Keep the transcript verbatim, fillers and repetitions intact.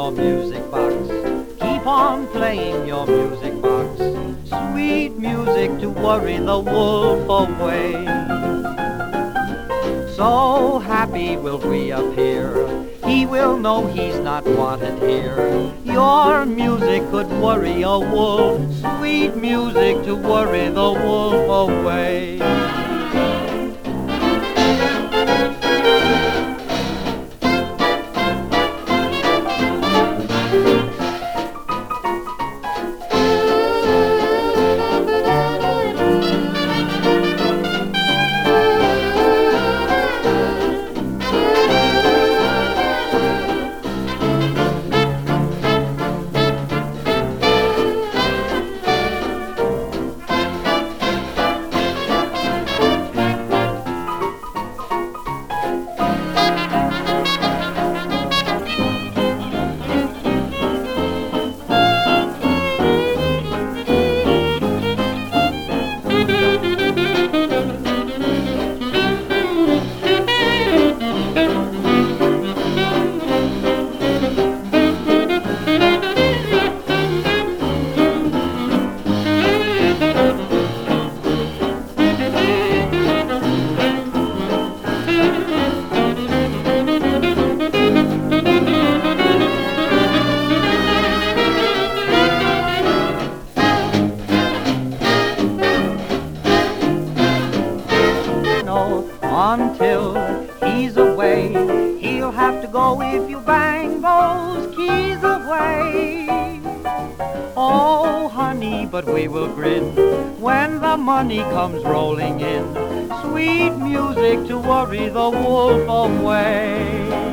your music box. Keep on playing your music box. Sweet music to worry the wolf away. So happy will we appear, he will know he's not wanted here. Your music could worry a wolf, sweet music to worry the wolf away. Until he's away, he'll have to go if you bang those keys away. Oh, honey, but we will grin when the money comes rolling in. Sweet music to worry the wolf away.